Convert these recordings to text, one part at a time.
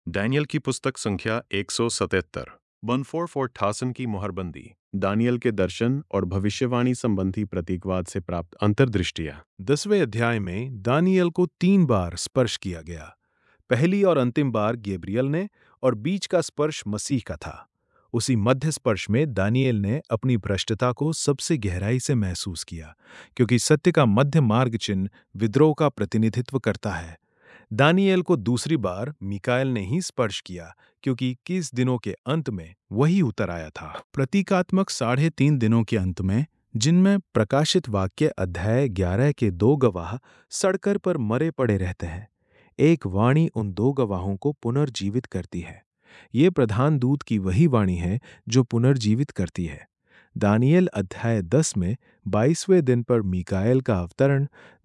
Daniel की पुस्तक संख्या 177 1448 की मुहरबंदी। दानियल के दर्शन और भविष्यवाणी संबंधी प्रतीकवाद से प्राप्त अंतर्दृष्टियां। 10वें अध्याय में दानियल को 3 बार स्पर्श किया गया। पहली और अंतिम बार गैब्रियल ने और बीच का स्पर्श मसीह का था। उसी मध्य स्पर्श में दानियल ने अपनी भ्रष्टता को सबसे गहराई से महसूस किया, क्योंकि सत्य का मध्य मार्ग चिन्ह विद्रोह का प्रतिनिधित्व करता है। दानियल को दूसरी बार मिकाएल ने ही स्पर्श किया, क्योंकि 21 दिनों के अंत में वही उतर आया था। प्रतीकात्मक 3.5 दिनों के अंत में, जिनमें प्रकाशित वाक्य अध्याय 11 के 2 गवाह सड़कर पर मरे पड़े रहते हैं, एक वाणी उन 2 गवाहों को पुनर्जीवित करती है। ये प्रधान दूत की वही वाणी है जो पुनर्जीवित करती है। दानियल अध्याय 10 में 22वें दिन पर मिकाएल का अवतरण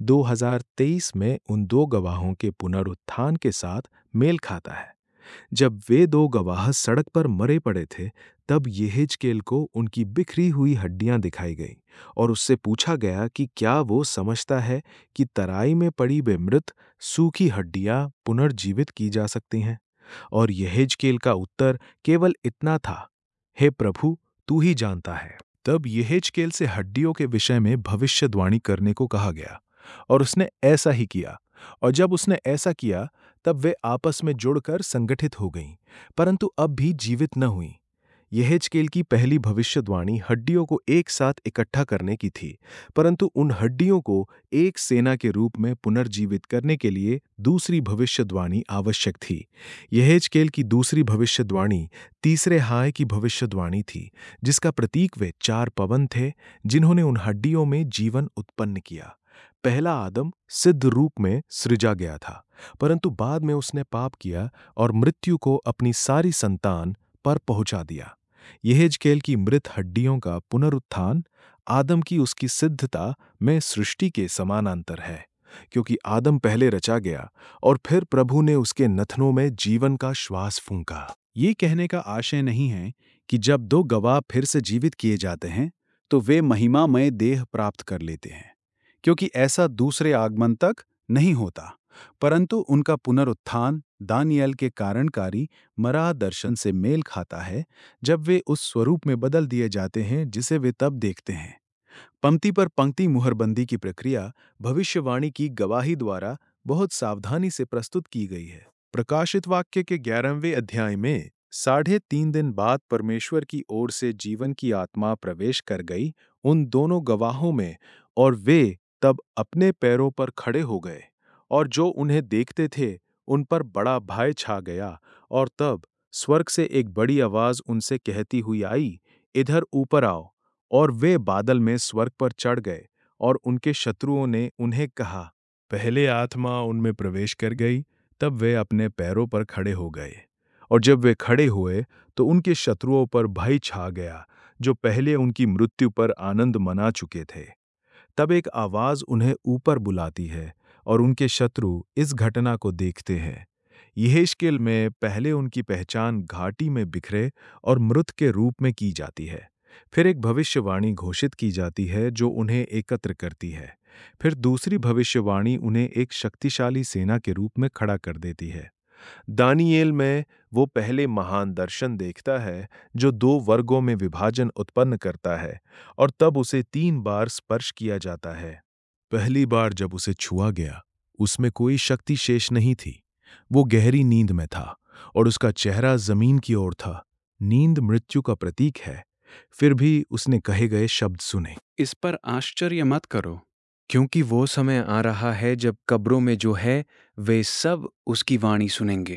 2023 में उन 2 गवाहों के पुनरुत्थान के साथ मेल खाता है। जब वे 2 गवाह सड़क पर मरे पड़े थे, तब यहेजकेल को उनकी बिखरी हुई हड्डियां दिखाई गईं और उससे पूछा गया कि क्या वो समझता है कि तराई में पड़ी वे मृत सूखी हड्डियां पुनर्जीवित की जा सकती हैं। और यहेजकेल का उत्तर केवल इतना था, हे प्रभु, तू ही जानता है। तब यहेजकेल से हड्डियों के विषय में भविष्यवाणी करने को कहा गया, और उसने ऐसा ही किया। और जब उसने ऐसा किया, तब वे आपस में जुड़कर संगठित हो गईं, परंतु अब भी जीवित न हुईं। यहेजकेल की पहली भविष्यवाणी हड्डियों को एक साथ इकट्ठा करने की थी, परंतु उन हड्डियों को एक सेना के रूप में पुनर्जीवित करने के लिए दूसरी भविष्यवाणी आवश्यक थी। यहेजकेल की दूसरी भविष्यवाणी तीसरे हाय की भविष्यवाणी थी, जिसका प्रतीक वे 4 पवन थे, जिन्होंने उन हड्डियों में जीवन उत्पन्न किया। पहला आदम सिद्ध रूप में सृजा गया था, परंतु बाद में उसने पाप किया और मृत्यु को अपनी सारी संतान पर पहुंचा दिया। यहेजकेल की मृत हड्डियों का पुनरुत्थान आदम की उसकी सिद्धता में सृष्टि के समानांतर है, क्योंकि आदम पहले रचा गया और फिर प्रभु ने उसके नथनों में जीवन का श्वास फूंका। ये कहने का आशय नहीं है कि जब 2 गवाह फिर से जीवित किए जाते हैं तो वे महिमामय देह प्राप्त कर लेते हैं, क्योंकि ऐसा दूसरे आगमन तक नहीं होता, परंतु उनका पुनरुत्थान दानियल के कारणकारी मराह दर्शन से मेल खाता है, जब वे उस स्वरूप में बदल दिए जाते हैं जिसे वे तब देखते हैं। पंक्ति पर पंक्ति मुहरबंदी की प्रक्रिया भविष्यवाणी की गवाही द्वारा बहुत सावधानी से प्रस्तुत की गई है। प्रकाशित वाक्य के 11वें अध्याय में 3.5 दिन बाद परमेश्वर की ओर से जीवन की आत्मा प्रवेश कर गई उन दोनों गवाहों में, और वे तब अपने पैरों पर खड़े हो गए, और जो उन्हें देखते थे उन पर बड़ा भय छा गया। और तब स्वर्ग से एक बड़ी आवाज उनसे कहती हुई आई, इधर ऊपर आओ। और वे बादल में स्वर्ग पर चढ़ गए, और उनके शत्रुओं ने उन्हें कहा, पहले आत्मा उनमें प्रवेश कर गई, तब वे अपने पैरों पर खड़े हो गए। और जब वे खड़े हुए तो उनके शत्रुओं पर भय छा गया, जो पहले उनकी मृत्यु पर आनंद मना चुके थे। तब एक आवाज उन्हें ऊपर बुलाती है, और उनके शत्रु इस घटना को देखते हैं। यहेजकेल में पहले उनकी पहचान घाटी में बिखरे और मृत के रूप में की जाती है। फिर एक भविष्यवाणी घोषित की जाती है जो उन्हें एकत्र करती है। फिर दूसरी भविष्यवाणी उन्हें एक शक्तिशाली सेना के रूप में खड़ा कर देती है। दानियेल में वो पहले महान दर्शन देखता है जो 2 वर्गों में विभाजन उत्पन्न करता है, और तब उसे 3 बार स्पर्श किया जाता है। पहली बार जब उसे छुआ गया, उसमें कोई शक्ति शेष नहीं थी। वो गहरी नींद में था, और उसका चेहरा जमीन की ओर था। नींद मृत्यु का प्रतीक है। फिर भी उसने कहे गए शब्द सुने, इस पर आश्चर्य मत करो, क्योंकि वो समय आ रहा है जब कब्रों में जो है वे सब उसकी वाणी सुनेंगे।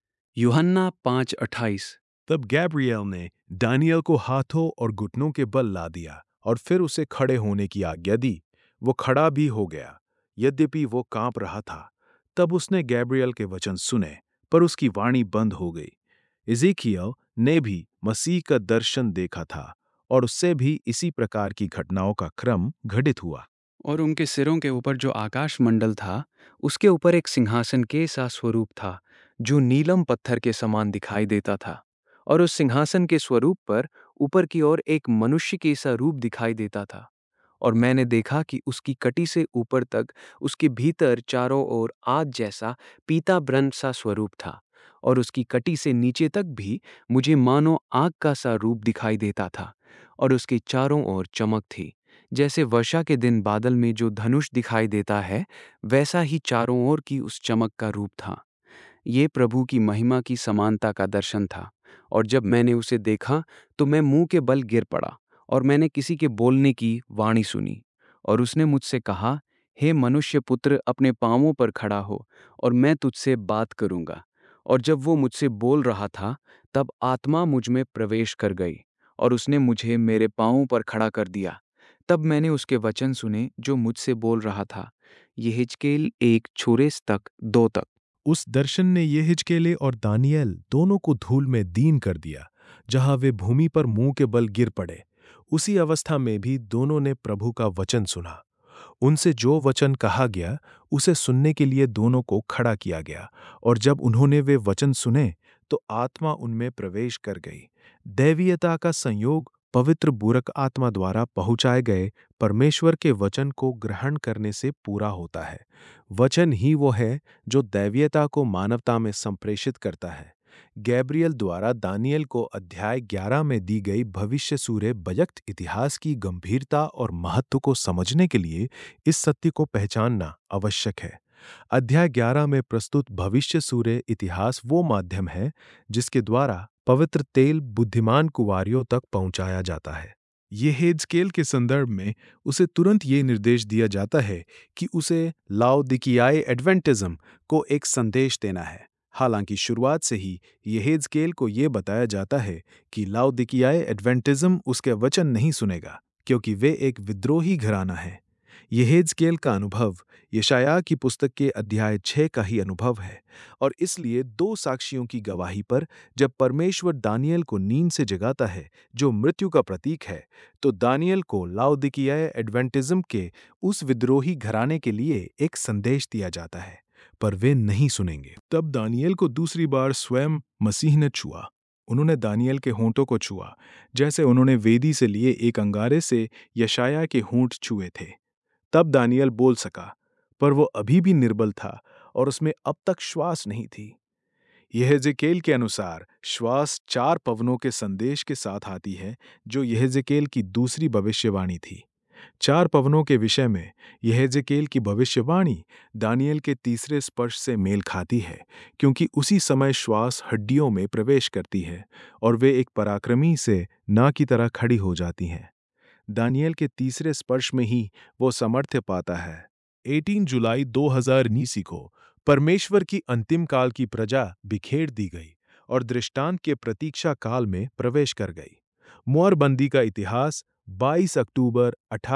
यूहन्ना 5:28। तब गैब्रियल ने दानियल को हाथों और घुटनों के बल ला दिया, और फिर उसे खड़े होने की आज्ञा दी। वो खड़ा भी हो गया, यद्यपि वो कांप रहा था। तब उसने गैब्रियल के वचन सुने, पर उसकी वाणी बंद हो गई। इज़ेकियल ने भी मसीह का दर्शन देखा था, और उससे भी इसी प्रकार की घटनाओं का क्रम घटित हुआ। और उनके सिरों के ऊपर जो आकाश मंडल था, उसके ऊपर एक सिंहासन के सा स्वरूप था, जो नीलम पत्थर के समान दिखाई देता था। और उस सिंहासन के स्वरूप पर ऊपर की ओर एक मनुष्य के सा रूप दिखाई देता था। और मैंने देखा कि उसकी कटी से ऊपर तक उसके भीतर चारों ओर आग जैसा पीता ब्रह्म सा स्वरूप था, और उसकी कटी से नीचे तक भी मुझे मानो आग का सा रूप दिखाई देता था, और उसके चारों ओर चमक थी। जैसे वर्षा के दिन बादल में जो धनुष दिखाई देता है, वैसा ही चारों ओर की उस चमक का रूप था। ये प्रभु की महिमा की समानता का दर्शन था, और जब मैंने उसे देखा तो मैं मुंह के बल गिर पड़ा, और मैंने किसी के बोलने की वाणी सुनी। और उसने मुझसे कहा, हे मनुष्य पुत्र, अपने पांवों पर खड़ा हो, और मैं तुझसे बात करूंगा। और जब वो मुझसे बोल रहा था, तब आत्मा मुझ में प्रवेश कर गई, और उसने मुझे मेरे पांवों पर खड़ा कर दिया। तब मैंने उसके वचन सुने जो मुझसे बोल रहा था। यहेजकेल 1:2 तक। उस दर्शन ने यहेजकेल और दानियेल दोनों को धूल में दीन कर दिया, जहां वे भूमि पर मुंह के बल गिर पड़े। उसी अवस्था में भी दोनों ने प्रभु का वचन सुना। उनसे जो वचन कहा गया उसे सुनने के लिए दोनों को खड़ा किया गया, और जब उन्होंने वे वचन सुने तो आत्मा उनमें प्रवेश कर गई। दैवीयता का संयोग पवित्र बुरक आत्मा द्वारा पहुंचाए गए परमेश्वर के वचन को ग्रहण करने से पूरा होता है। वचन ही वो है जो दैवीयता को मानवता में संप्रेषित करता है। गैब्रियल द्वारा दानियल को अध्याय 11 में दी गई भविष्य सूर्य बयक्त इतिहास की गंभीरता और महत्व को समझने के लिए इस सत्य को पहचानना आवश्यक है। अध्याय 11 में प्रस्तुत भविष्य सूर्य इतिहास वो माध्यम है जिसके द्वारा पवित्र तेल बुद्धिमान कुंवारियों तक पहुंचाया जाता है। यहेजकेल के संदर्भ में उसे तुरंत ये निर्देश दिया जाता है कि उसे लाओदिकियाई एडवेंटिज्म को एक संदेश देना है। हालांकि शुरुआत से ही यहेजकेल को ये बताया जाता है कि लाओदिकियाई एडवेंटिज्म उसके वचन नहीं सुनेगा, क्योंकि वे एक विद्रोही घराना है। यहेजकेल का अनुभव यशायाह की पुस्तक के अध्याय 6 का ही अनुभव है, और इसलिए दो साक्षियों की गवाही पर जब परमेश्वर दानियल को नींद से जगाता है, जो मृत्यु का प्रतीक है, तो दानियल को लाओदिकियाई एडवेंटिज्म के उस विद्रोही घराने के लिए एक संदेश दिया जाता है, पर वे नहीं सुनेंगे। तब दानियल को दूसरी बार स्वयं मसीह ने छुआ। उन्होंने दानियल के होंठों को छुआ, जैसे उन्होंने वेदी से लिए एक अंगारे से यशायाह के होंठ छुए थे। तब दानियल बोल सका, पर वो अभी भी निर्बल था और उसमें अब तक श्वास नहीं थी। यहेजकेल के अनुसार श्वास 4 पवनों के संदेश के साथ आती है, जो यहेजकेल की दूसरी भविष्यवाणी थी। 4 पवनों के विषय में यहेजकेल की भविष्यवाणी दानियल के तीसरे स्पर्श से मेल खाती है, क्योंकि उसी समय श्वास हड्डियों में प्रवेश करती है और वे एक पराक्रमी से नाव की तरह खड़ी हो जाती हैं। दानियल के तीसरे स्पर्श में ही वो सामर्थ्य पाता है। 18 जुलाई 2019 को परमेश्वर की अंतिम काल की प्रजा बिखेर दी गई और दृष्टांत के प्रतीक्षा काल में प्रवेश कर गई। मुहरबंदी का इतिहास 22 अक्टूबर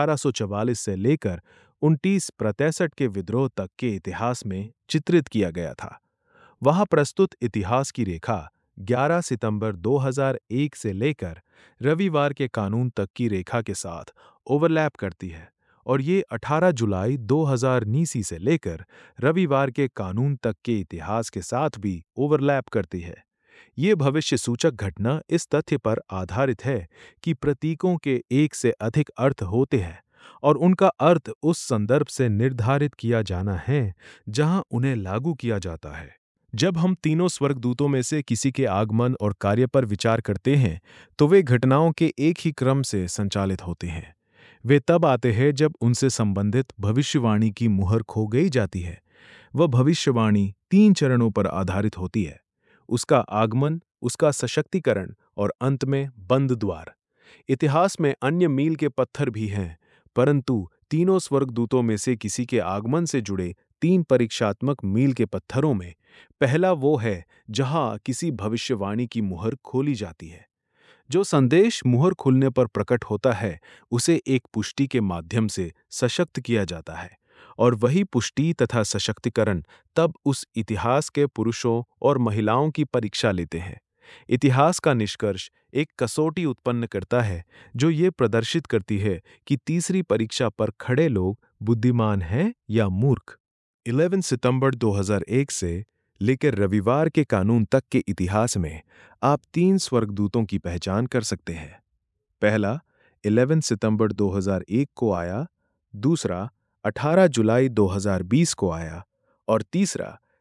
1844 से लेकर 2963 के विद्रोह तक के इतिहास में चित्रित किया गया था। वहां प्रस्तुत इतिहास की रेखा 11 सितंबर 2001 से लेकर रविवार के कानून तक की रेखा के साथ ओवरलैप करती है, और ये 18 जुलाई 2019 से लेकर रविवार के कानून तक के इतिहास के साथ भी ओवरलैप करती है। ये भविष्य सूचक घटना इस तथ्य पर आधारित है कि प्रतीकों के एक से अधिक अर्थ होते हैं, और उनका अर्थ उस संदर्भ से निर्धारित किया जाना है जहां उन्हें लागू किया जाता है। जब हम तीनों स्वर्गदूतों में से किसी के आगमन और कार्य पर विचार करते हैं, तो वे घटनाओं के एक ही क्रम से संचालित होते हैं। वे तब आते हैं जब उनसे संबंधित भविष्यवाणी की मुहर खो गई जाती है। वह भविष्यवाणी 3 चरणों पर आधारित होती है: उसका आगमन, उसका सशक्तिकरण और अंत में बंद द्वार। इतिहास में अन्य मील के पत्थर भी हैं, परंतु तीनों स्वर्गदूतों में से किसी के आगमन से जुड़े 3 परीक्षात्मक मील के पत्थरों में पहला वो है जहां किसी भविष्यवाणी की मुहर खोली जाती है। जो संदेश मुहर खुलने पर प्रकट होता है, उसे एक पुष्टि के माध्यम से सशक्त किया जाता है, और वही पुष्टि तथा सशक्तिकरण तब उस इतिहास के पुरुषों और महिलाओं की परीक्षा लेते हैं। इतिहास का निष्कर्ष एक कसौटी उत्पन्न करता है जो ये प्रदर्शित करती है कि तीसरी परीक्षा पर खड़े लोग बुद्धिमान हैं या मूर्ख। 11 सितंबर 2001 से लेकर रविवार के कानून तक के इतिहास में आप 3 स्वर्गदूतों की पहचान कर सकते हैं। पहला 11 सितंबर 2001 को आया, दूसरा 18 जुलाई 2020 को आया, और तीसरा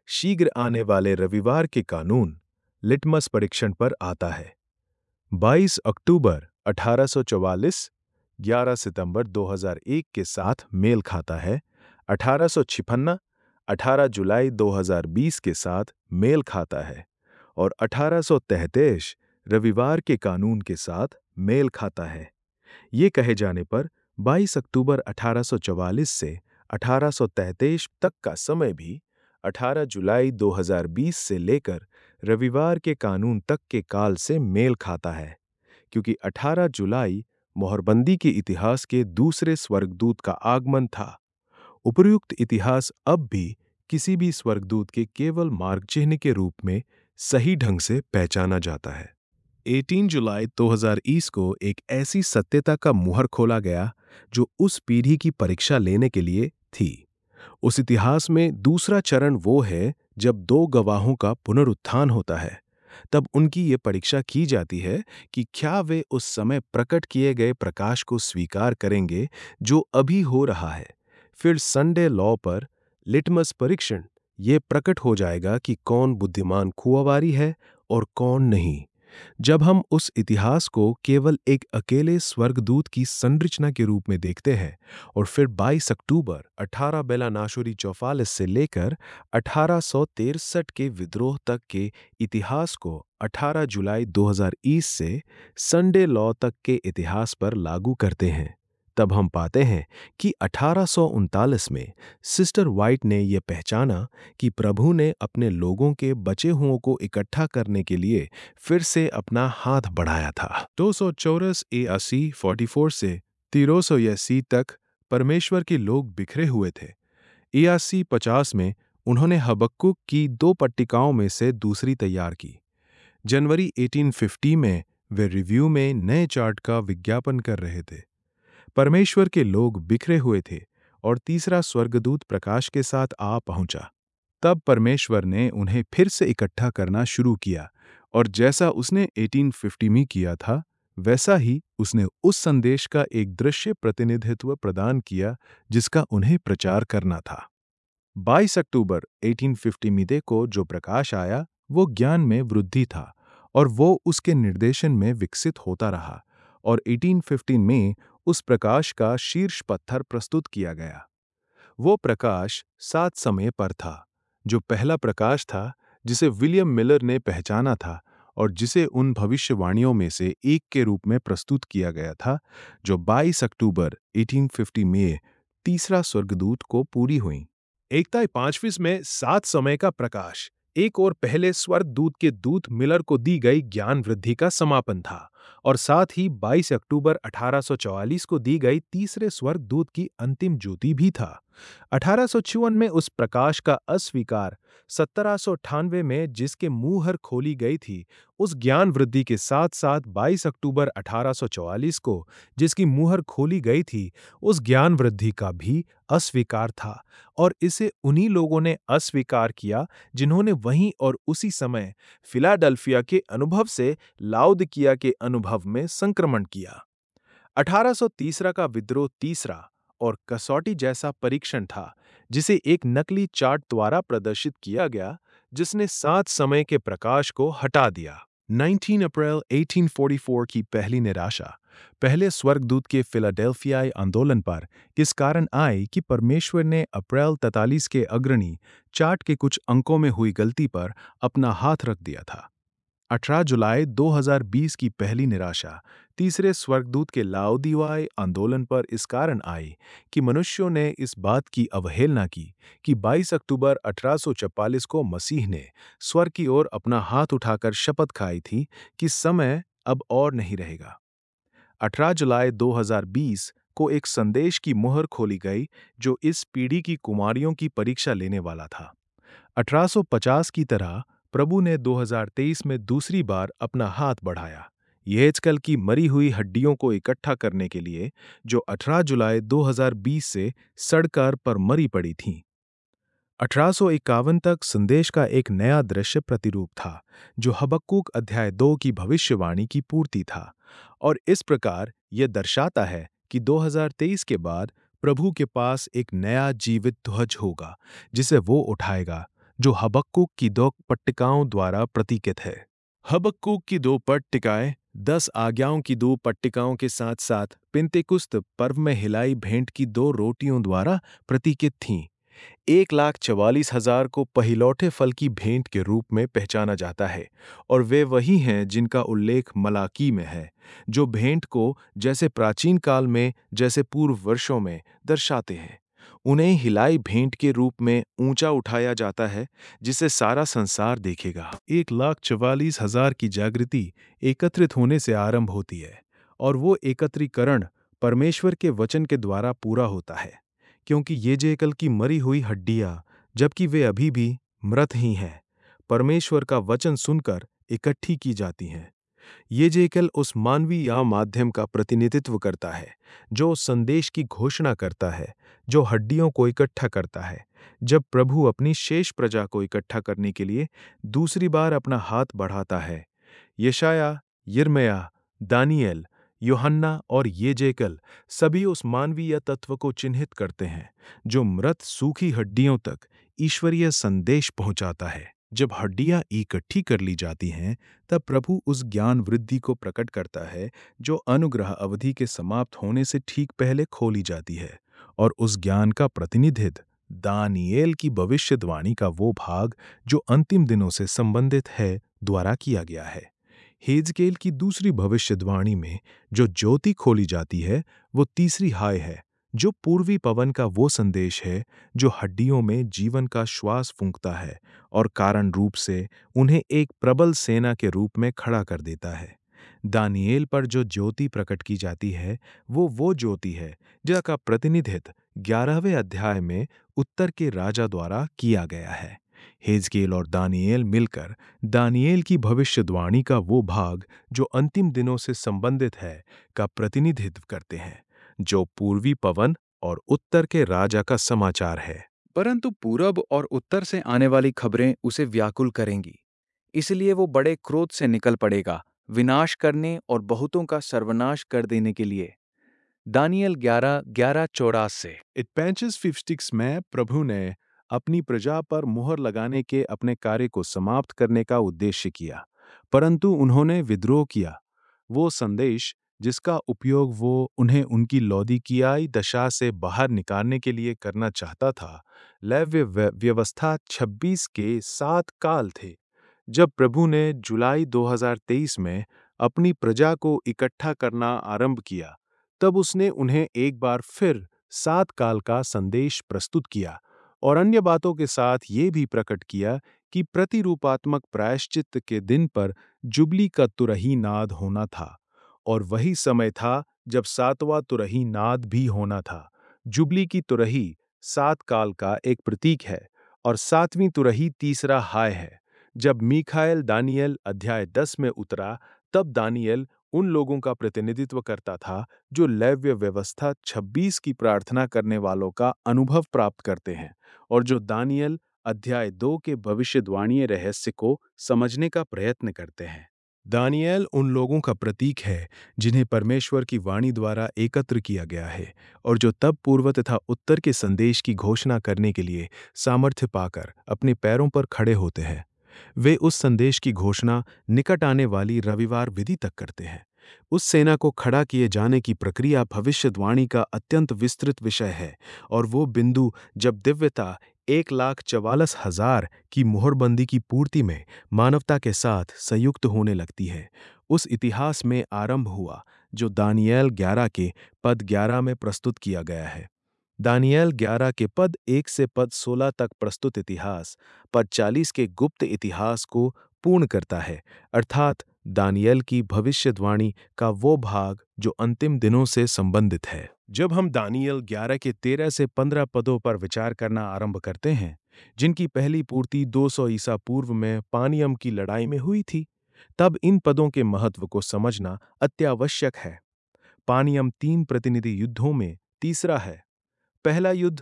शीघ्र आने वाले रविवार के कानून लिटमस परीक्षण पर आता है। 22 अक्टूबर 1844 11 सितंबर 2001 के साथ मेल खाता है। 1856 18 जुलाई 2020 के साथ मेल खाता है और 1833 रविवार के कानून के साथ मेल खाता है। ये कहे जाने पर 22 अक्टूबर 1844 से 1833 तक का समय भी 18 जुलाई 2020 से लेकर रविवार के कानून तक के काल से मेल खाता है, क्योंकि 18 जुलाई मोहरबंदी के इतिहास के दूसरे स्वर्गदूत का आगमन था। उपर्युक्त इतिहास अब भी किसी भी स्वर्गदूत के केवल मार्ग चिन्ह के रूप में सही ढंग से पहचाना जाता है। 18 जुलाई 2020 को एक ऐसी सत्यता का मुहर खोला गया जो उस पीढ़ी की परीक्षा लेने के लिए थी। उस इतिहास में दूसरा चरण वो है जब दो गवाहों का पुनरुत्थान होता है। तब उनकी ये परीक्षा की जाती है कि क्या वे उस समय प्रकट किए गए प्रकाश को स्वीकार करेंगे जो अभी हो रहा है। फिर संडे लॉ पर लिटमस परीक्षण ये प्रकट हो जाएगा कि कौन बुद्धिमान खुआवारी है और कौन नहीं। जब हम उस इतिहास को केवल एक अकेले स्वर्गदूत की संरचना के रूप में देखते हैं और फिर 22 अक्टूबर 18 बेलानाशुरी चौवालिस से लेकर 1863 के विद्रोह तक के इतिहास को 18 जुलाई 2020 से संडे लॉ तक के इतिहास पर लागू करते हैं, तब हम पाते हैं कि 1839 में सिस्टर व्हाइट ने यह पहचाना कि प्रभु ने अपने लोगों के बचे हुओं को इकट्ठा करने के लिए फिर से अपना हाथ बढ़ाया था। 284 ARC 44 से 1380 तक परमेश्वर के लोग बिखरे हुए थे। ARC 50 में उन्होंने हबक्कुक की 2 पट्टिकाओं में से दूसरी तैयार की। जनवरी 1850 में वे रिव्यू में नए चार्ट का विज्ञापन कर रहे थे। परमेश्वर के लोग बिखरे हुए थे और तीसरा स्वर्गदूत प्रकाश के साथ आ पहुंचा। तब परमेश्वर ने उन्हें फिर से इकट्ठा करना शुरू किया और जैसा उसने 1850 में किया था, वैसा ही उसने उस संदेश का एक दृश्य प्रतिनिधित्व प्रदान किया जिसका उन्हें प्रचार करना था। 22 अक्टूबर 1850 को जो प्रकाश आया वो ज्ञान में वृद्धि था और वो उसके निर्देशन में विकसित होता रहा और 1815 में उस प्रकाश का शीर्ष पत्थर प्रस्तुत किया गया। वो प्रकाश 7 समय पर था, जो पहला प्रकाश था जिसे विलियम मिलर ने पहचाना था और जिसे उन भविष्यवाणियों में से एक के रूप में प्रस्तुत किया गया था, जो 22 अक्टूबर 1850 में तीसरा स्वर्गदूत को पूरी हुई। एकता 5 में 7 समय का प्रकाश एक और पहले स्वर्गदूत के दूत मिलर को दी गई ज्ञान वृद्धि का समापन था और साथ ही 22 अक्टूबर 1844 को दी गई तीसरे स्वर्गदूत की अंतिम ज्योति भी था। 1854 में उस प्रकाश का अस्वीकार, 1798 में जिसके मुहर खोली गई थी, उस ज्ञान वृद्धि के साथ साथ 22 अक्टूबर 1844 को जिसकी मुहर खोली गई थी, उस ज्ञान वृद्धि का भी अस्वीकार था और इसे उन्हीं लोगों ने अस्वीकार किया जिन्होंने वहीं और उसी समय फिलाडेल्फिया के अनुभव से लाउदिकिया के अनुभव में संक्रमण किया। 1830 का विद्रोह तीसरा और कसौटी जैसा परीक्षण था, जिसे एक नकली चार्ट द्वारा प्रदर्शित किया गया, जिसने 7 समय के प्रकाश को हटा दिया। 19 अप्रैल 1844 की पहली निराशा पहले स्वर्गदूत के फिलाडेल्फियाई आंदोलन पर इस कारण आई कि परमेश्वर ने अप्रैल 43 के अग्रणी चार्ट के कुछ अंकों में हुई गलती पर अपना हाथ रख दिया था। 18 जुलाई 2020 की पहली निराशा तीसरे स्वर्गदूत के लाउदीवाई आंदोलन पर इस कारण आई कि मनुष्यों ने इस बात की अवहेलना की कि 22 अक्टूबर 1844 को मसीह ने स्वर्ग की ओर अपना हाथ उठाकर शपथ खाई थी कि समय अब और नहीं रहेगा। 18 जुलाई 2020 को एक संदेश की मुहर खोली गई जो इस पीढ़ी की कुमारियों की परीक्षा लेने वाला था। 1850 की तरह प्रभु ने 2023 में दूसरी बार अपना हाथ बढ़ाया, ये आजकल की मरी हुई हड्डियों को इकट्ठा करने के लिए जो 18 जुलाई 2020 से सड़कर पर मरी पड़ी थीं। 1851 तक संदेश का एक नया दृश्य प्रतिरूप था जो हबक्कुक अध्याय 2 की भविष्यवाणी की पूर्ति था और इस प्रकार यह दर्शाता है कि 2023 के बाद प्रभु के पास एक नया जीवित ध्वज होगा जिसे वो उठाएगा, जो हबक्कुक की 2 पट्टिकाओं द्वारा प्रतीकित है। हबक्कुक की 2 पट्टिकाएं 10 आज्ञाओं की 2 पट्टिकाओं के साथ साथ पिंतेकुस्त पर्व में हिलाई भेंट की 2 रोटियों द्वारा प्रतीकित थीं। 1,44,000 को पहिलौठे फल की भेंट के रूप में पहचाना जाता है और वे वही हैं जिनका उल्लेख मलाकी में है, जो भेंट को जैसे प्राचीन काल में जैसे पूर्व वर्षों में दर्शाते हैं। उन्हें हिलाई भेंट के रूप में ऊंचा उठाया जाता है, जिसे सारा संसार देखेगा। 1,44,000 की जागृति एकत्रित होने से आरंभ होती है और वो एकत्रीकरण परमेश्वर के वचन के द्वारा पूरा होता है, क्योंकि ये जेकल की मरी हुई हड्डियां, जबकि वे अभी भी मृत ही हैं, परमेश्वर का वचन सुनकर इकट्ठी की जाती हैं। ये जेकल उस मानवीय या माध्यम का प्रतिनिधित्व करता है जो उस संदेश की घोषणा करता है, जो हड्डियों को इकट्ठा करता है जब प्रभु अपनी शेष प्रजा को इकट्ठा करने के लिए दूसरी बार अपना हाथ बढ़ाता है। यशाया, यिर्मयाह, दानियेल, यूहन्ना और येजेकल सभी उस मानवीय तत्व को चिन्हित करते हैं जो मृत सूखी हड्डियों तक ईश्वरीय संदेश पहुंचाता है। जब हड्डियां इकट्ठी कर ली जाती हैं, तब प्रभु उस ज्ञान वृद्धि को प्रकट करता है जो अनुग्रह अवधि के समाप्त होने से ठीक पहले खोली जाती है, और उस ज्ञान का प्रतिनिधित्व दानियेल की भविष्यवाणी का वो भाग जो अंतिम दिनों से संबंधित है द्वारा किया गया है। हेजकेल की दूसरी भविष्यवाणी में जो ज्योति खोली जाती है वो तीसरी हाय है, जो पूर्वी पवन का वो संदेश है जो हड्डियों में जीवन का श्वास फूंकता है और कारण रूप से उन्हें एक प्रबल सेना के रूप में खड़ा कर देता है। दानियेल पर जो ज्योति प्रकट की जाती है वो ज्योति है जिसका प्रतिनिधित्व 11वें अध्याय में उत्तर के राजा द्वारा किया गया है। हेजकेल और दानियेल मिलकर दानियेल की भविष्यवाणी का वो भाग जो अंतिम दिनों से संबंधित है का प्रतिनिधित्व करते हैं, जो पूर्वी पवन और उत्तर के राजा का समाचार है। परंतु पूरब और उत्तर से आने वाली खबरें उसे व्याकुल करेंगी, इसलिए वो बड़े क्रोध से निकल पड़ेगा, विनाश करने और बहुतों का सर्वनाश कर देने के लिए। दानियल 11:11-14 से। इत्पेंचस 56 में प्रभु ने अपनी प्रजा पर मुहर लगाने के अपने कार्य को समाप्त करने का उद्देश्य किया, परंतु उन्होंने विद्रोह किया। वो संदेश जिसका उपयोग वो उन्हें उनकी लौदीकियाई दशा से बाहर निकालने के लिए करना चाहता था, लेव्य व्यवस्था 26 के 7 काल थे। जब प्रभु ने जुलाई 2023 में अपनी प्रजा को इकट्ठा करना आरंभ किया, तब उसने उन्हें एक बार फिर 7 काल का संदेश प्रस्तुत किया और अन्य बातों के साथ ये भी प्रकट किया कि प्रतिरूपात्मक प्रायश्चित के दिन पर जुबली का तुरही नाद होना था, और वही समय था जब 7वां तुरही नाद भी होना था। जुबली की तुरही 7 काल का एक प्रतीक है और 7वीं तुरही तीसरा हाय है। जब मीखाएल दानियेल अध्याय 10 में उतरा, तब दानियेल उन लोगों का प्रतिनिधित्व करता था जो लेव्य व्यवस्था 26 की प्रार्थना करने वालों का अनुभव प्राप्त करते हैं और जो दानियेल अध्याय 2 के भविष्यवाणीय रहस्य को समझने का प्रयत्न करते हैं। दानियेल उन लोगों का प्रतीक है जिन्हें परमेश्वर की वाणी द्वारा एकत्र किया गया है और जो तब पूर्व तथा उत्तर के संदेश की घोषणा करने के लिए सामर्थ्य पाकर अपने पैरों पर खड़े होते हैं। वे उस संदेश की घोषणा निकट आने वाली रविवार विधि तक करते हैं। उस सेना को खड़ा किए जाने की प्रक्रिया भविष्यवाणी का अत्यंत विस्तृत विषय है और वो बिंदु जब दिव्यता 1,44,000 की मोहरबंदी की पूर्ति में मानवता के साथ संयुक्त होने लगती है, उस इतिहास में आरंभ हुआ जो दानियेल 11 के पद 11 में प्रस्तुत किया गया है। दानियेल 11 के पद 1 से पद 16 तक प्रस्तुत इतिहास पद 40 के गुप्त इतिहास को पूर्ण करता है, अर्थात दानियेल की भविष्यवाणी का वो भाग जो अंतिम दिनों से संबंधित है। जब हम दानियेल 11 के 13 से 15 पदों पर विचार करना आरंभ करते हैं, जिनकी पहली पूर्ति 200 ईसा पूर्व में पानियम की लड़ाई में हुई थी, तब इन पदों के महत्व को समझना अत्यावश्यक है। पानियम 3 प्रतिनिधि युद्धों में तीसरा है। पहला युद्ध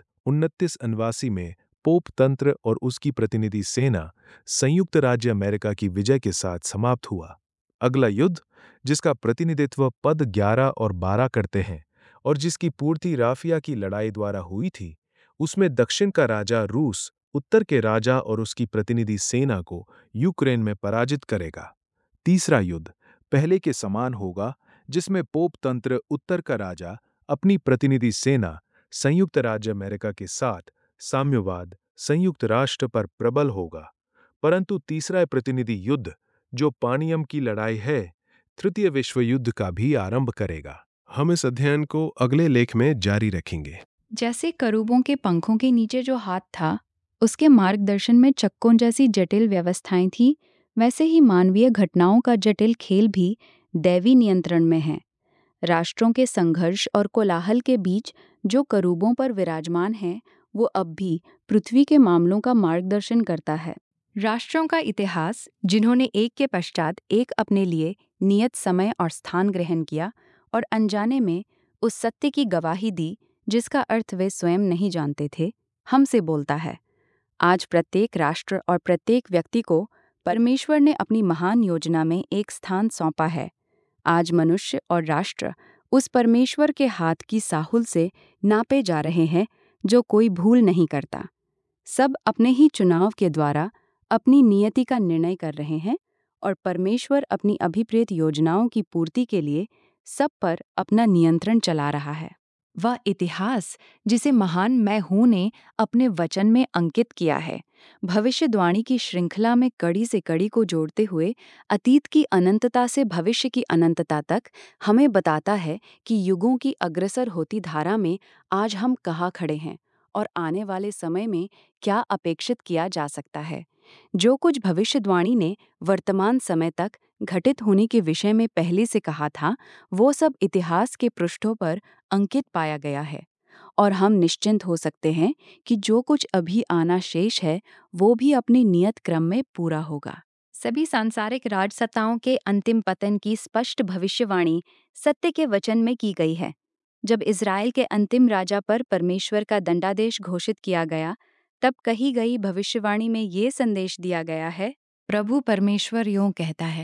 29 में पोप तंत्र और उसकी प्रतिनिधि सेना संयुक्त राज्य अमेरिका की विजय के साथ समाप्त हुआ। अगला युद्ध, जिसका प्रतिनिधित्व पद 11 और 12 करते हैं और जिसकी पूर्ति राफिया की लड़ाई द्वारा हुई थी, उसमें दक्षिण का राजा रूस उत्तर के राजा और उसकी प्रतिनिधि सेना को यूक्रेन में पराजित करेगा। तीसरा युद्ध पहले के समान होगा, जिसमें पोप तंत्र उत्तर का राजा अपनी प्रतिनिधि सेना संयुक्त राज्य अमेरिका के साथ साम्यवाद संयुक्त राष्ट्र पर प्रबल होगा। परंतु तीसरा प्रतिनिधि युद्ध, जो पानियम की लड़ाई है, तृतीय विश्व युद्ध का भी आरंभ करेगा। हम इस अध्ययन को अगले लेख में जारी रखेंगे। जैसे करूबों के पंखों के नीचे जो हाथ था, उसके मार्गदर्शन में चक्कों जैसी जटिल व्यवस्थाएं थी, वैसे ही मानवीय घटनाओं का जटिल खेल भी दैवी नियंत्रण में है। राष्ट्रों के संघर्ष और कोलाहल के बीच जो करूबों पर विराजमान है, वो अब भी पृथ्वी के मामलों का मार्गदर्शन करता है। राष्ट्रों का इतिहास, जिन्होंने एक के पश्चात एक अपने लिए नियत समय और स्थान ग्रहण किया और अनजाने में उस सत्य की गवाही दी जिसका अर्थ वे स्वयं नहीं जानते थे, हमसे बोलता है। आज प्रत्येक राष्ट्र और प्रत्येक व्यक्ति को परमेश्वर ने अपनी महान योजना में एक स्थान सौंपा है। आज मनुष्य और राष्ट्र उस परमेश्वर के हाथ की साहुल से नापे जा रहे हैं, जो कोई भूल नहीं करता। सब अपने ही चुनाव के द्वारा अपनी नियति का निर्णय कर रहे हैं और परमेश्वर अपनी अभिप्रेत योजनाओं की पूर्ति के लिए सब पर अपना नियंत्रण चला रहा है। वह इतिहास जिसे महान मैं हूं ने अपने वचन में अंकित किया है, भविष्यवाणी की श्रृंखला में कड़ी से कड़ी को जोड़ते हुए अतीत की अनंतता से भविष्य की अनंतता तक हमें बताता है कि युगों की अग्रसर होती धारा में आज हम कहाँ खड़े हैं और आने वाले समय में क्या अपेक्षित किया जा सकता है। जो कुछ भविष्यवाणी ने वर्तमान समय तक घटित होने के विषय में पहले से कहा था, वो सब इतिहास के पृष्ठों पर अंकित पाया गया है और हम निश्चिंत हो सकते हैं कि जो कुछ अभी आना शेष है, वो भी अपने नियत क्रम में पूरा होगा। सभी सांसारिक राजसत्ताओं के अंतिम पतन की स्पष्ट भविष्यवाणी सत्य के वचन में की गई है। जब इज़राइल के अंतिम राजा पर परमेश्वर का दंडादेश घोषित किया गया, तब कही गई भविष्यवाणी में ये संदेश दिया गया है, प्रभु परमेश्वर यूं कहता है,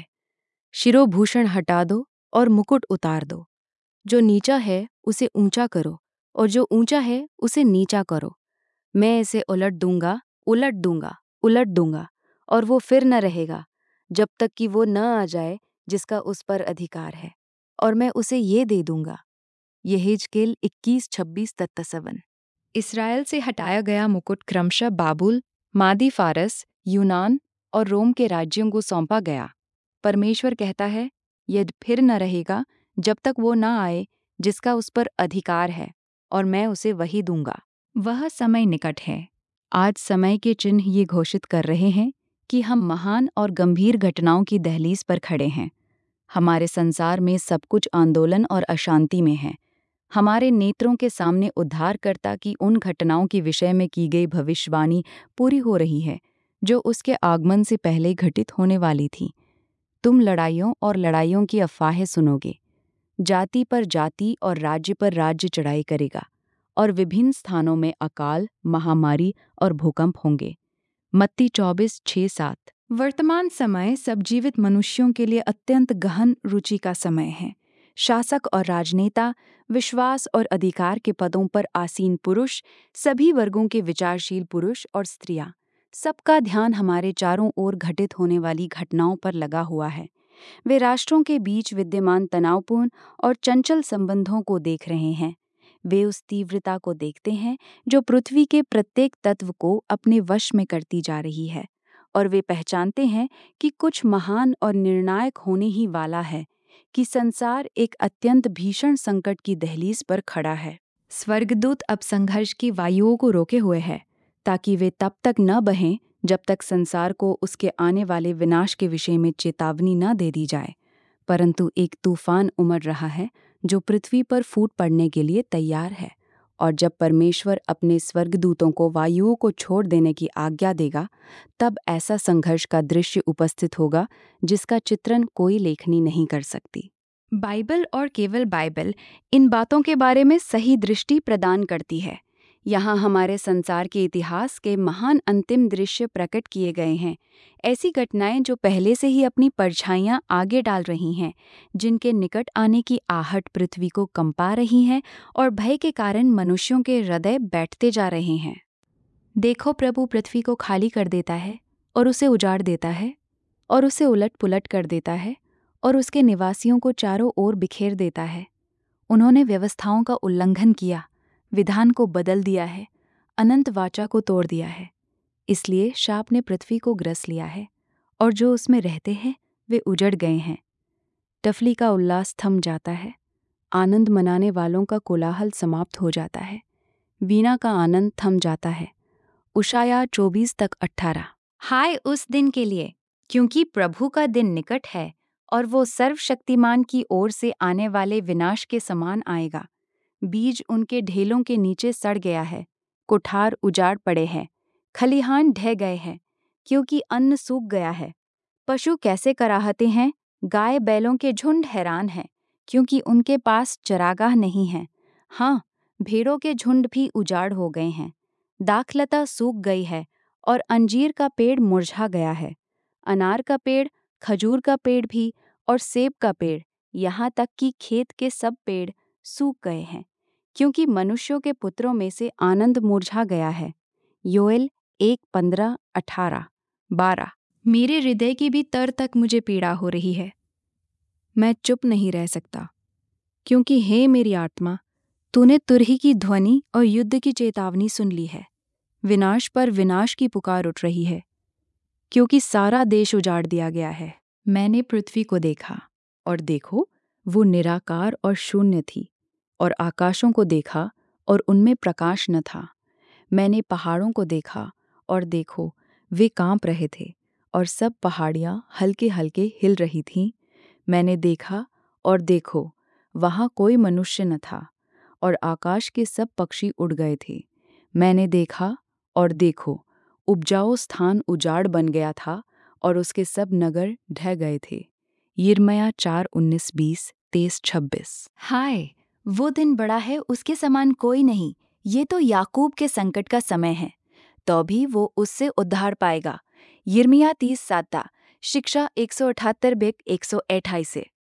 शिरोभूषण हटा दो और मुकुट उतार दो। जो नीचा है उसे ऊंचा करो और जो ऊंचा है उसे नीचा करो। मैं इसे उलट दूंगा, उलट दूंगा, उलट दूंगा, और वो फिर न रहेगा जब तक कि वो न आ जाए जिसका उस पर अधिकार है, और मैं उसे ये दे दूंगा। यहेजकेल 21:26-27। इसराइल से हटाया गया मुकुट क्रमशः बाबुल, मादी फारस, यूनान और रोम के राज्यों को सौंपा गया। परमेश्वर कहता है, यह फिर न रहेगा जब तक वो न आए जिसका उस पर अधिकार है, और मैं उसे वही दूंगा। वह समय निकट है। आज समय के चिन्ह ये घोषित कर रहे हैं कि हम महान और गंभीर घटनाओं की दहलीज पर खड़े हैं। हमारे संसार में सब कुछ आंदोलन और अशांति में है। हमारे नेत्रों के सामने उद्धारकर्ता की उन घटनाओं के विषय में की गई भविष्यवाणी पूरी हो रही है, जो उसके आगमन से पहले घटित होने वाली थी। तुम लड़ाइयों और लड़ाइयों की अफवाहें सुनोगे। जाति पर जाति और राज्य पर राज्य चढ़ाई करेगा, और विभिन्न स्थानों में अकाल, महामारी और भूकंप होंगे। मत्ती 24:6-7। वर्तमान समय सब जीवित मनुष्यों के लिए अत्यंत गहन रुचि का समय है। शासक और राजनेता, विश्वास और अधिकार के पदों पर आसीन पुरुष, सभी वर्गों के विचारशील पुरुष और स्त्रियां, सबका ध्यान हमारे चारों ओर घटित होने वाली घटनाओं पर लगा हुआ है। वे राष्ट्रों के बीच विद्यमान तनावपूर्ण और चंचल संबंधों को देख रहे हैं। वे उस तीव्रता को देखते हैं जो पृथ्वी के प्रत्येक तत्व को अपने वश में करती जा रही है, और वे पहचानते हैं कि कुछ महान और निर्णायक होने ही वाला है, कि संसार एक अत्यंत भीषण संकट की दहलीज पर खड़ा है। स्वर्गदूत अब संघर्ष की वायुओं को रोके हुए है, ताकि वे तब तक न बहें जब तक संसार को उसके आने वाले विनाश के विषय में चेतावनी न दे दी जाए। परंतु एक तूफान उमड़ रहा है जो पृथ्वी पर फूट पड़ने के लिए तैयार है, और जब परमेश्वर अपने स्वर्गदूतों को वायुओं को छोड़ देने की आज्ञा देगा, तब ऐसा संघर्ष का दृश्य उपस्थित होगा जिसका चित्रण कोई लेखनी नहीं कर सकती। बाइबल और केवल बाइबल इन बातों के बारे में सही दृष्टि प्रदान करती है। यहाँ हमारे संसार के इतिहास के महान अंतिम दृश्य प्रकट किए गए हैं, ऐसी घटनाएं जो पहले से ही अपनी परछाइयाँ आगे डाल रही हैं, जिनके निकट आने की आहट पृथ्वी को कंपा रही हैं और भय के कारण मनुष्यों के हृदय बैठते जा रहे हैं। देखो, प्रभु पृथ्वी को खाली कर देता है और उसे उजाड़ देता है और उसे उलट पुलट कर देता है और उसके निवासियों को चारों ओर बिखेर देता है। उन्होंने व्यवस्थाओं का उल्लंघन किया, विधान को बदल दिया है, अनंत वाचा को तोड़ दिया है। इसलिए शाप ने पृथ्वी को ग्रस लिया है और जो उसमें रहते हैं वे उजड़ गए हैं। टफली का उल्लास थम जाता है, आनंद मनाने वालों का कोलाहल समाप्त हो जाता है, वीणा का आनंद थम जाता है। उशाया 24-18। हाय उस दिन के लिए, क्योंकि प्रभु का दिन निकट है और वो सर्वशक्तिमान की ओर से आने वाले विनाश के समान आएगा। बीज उनके ढेलों के नीचे सड़ गया है, कुठार उजाड़ पड़े हैं, खलिहान ढह गए हैं, क्योंकि अन्न सूख गया है। पशु कैसे कराहते हैं, गाय बैलों के झुंड हैरान हैं, क्योंकि उनके पास चरागाह नहीं है। हाँ, भेड़ों के झुंड भी उजाड़ हो गए हैं। दाखलता सूख गई है और अंजीर का पेड़ मुरझा गया है। अनार का पेड़, खजूर का पेड़ भी और सेब का पेड़, यहाँ तक कि खेत के सब पेड़ सूख गए हैं, क्योंकि मनुष्यों के पुत्रों में से आनंद मुरझा गया है। योएल 1:15-18-12। मेरे हृदय की भी तर तक मुझे पीड़ा हो रही है। मैं चुप नहीं रह सकता, क्योंकि हे मेरी आत्मा, तूने तुरही की ध्वनि और युद्ध की चेतावनी सुन ली है। विनाश पर विनाश की पुकार उठ रही है, क्योंकि सारा देश उजाड़ दिया गया है। मैंने पृथ्वी को देखा और देखो, वो निराकार और शून्य थी, और आकाशों को देखा और उनमें प्रकाश न था। मैंने पहाड़ों को देखा और देखो, वे कांप रहे थे और सब पहाड़ियाँ हल्के हल्के हिल रही थीं। मैंने देखा और देखो, वहाँ कोई मनुष्य न था और आकाश के सब पक्षी उड़ गए थे। मैंने देखा और देखो, उपजाऊ स्थान उजाड़ बन गया था और उसके सब नगर ढह गए थे। यिर्मयाह 4:19-20, 23-26। हाय, वो दिन बड़ा है, उसके समान कोई नहीं। ये तो याकूब के संकट का समय है, तो भी वो उससे उद्धार पाएगा। यिर्मयाह 30:7, शिक्षा 178-128 से।